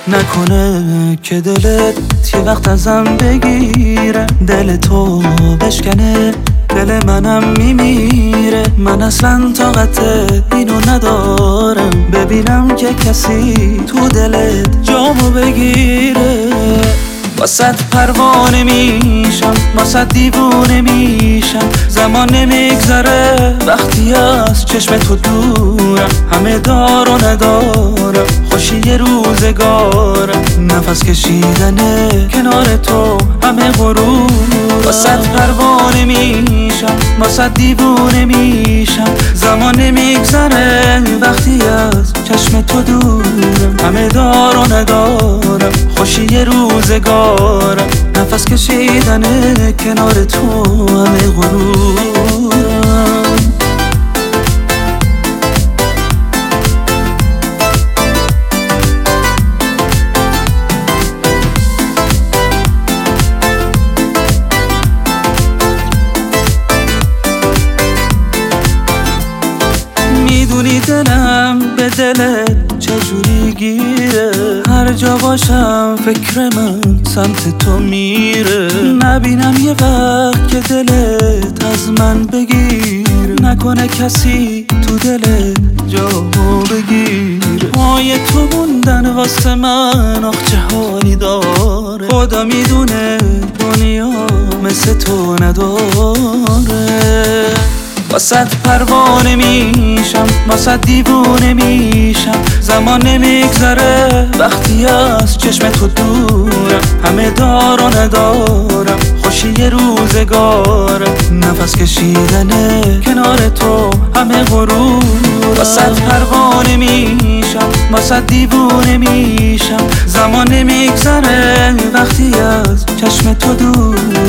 نکنه که دلت یه وقت ازم بگیره، دل تو بشکنه دل منم میمیره. من اصلا طاقت اینو ندارم ببینم که کسی تو دلت جامو بگیره. واسط پروانه میشم، واسط دیوونه میشم، زمان نمیگذره وقتی از چشم تو دورم. همه دار و ندارم، خوشی روزگارم، نفس کشیدنه کنار تو همه غرور. واسط پروانه میشم، واسط دیوونه میشم، زمان نمیگذره وقتی از چشم تو دورم. همه دار و ندارم، خوشی روزگارم، نفس کشیدنه کنار تو همه غرورم. میدونی دلم به دلت چجوری گیره، هر جا باشم فکر من سمت تو میره. نبینم یه وقت که دلت از من بگیر، نکنه کسی تو دلت جامو بگیر. پای تو موندن واسه من آخ چه حالی داره، خدا میدونه دنیا مثل تو نداره. واسط پروانه میشم، واسط دیوونه میشم، زمان نمیگذره وقتی از چشم تو دورم. همه دار و ندارم، خوشی روزگارم، نفس کشیدنه کنار تو همه غرور. واسط پروانه میشم، واسط دیوونه میشم، زمان نمیگذره وقتی از چشم تو دور.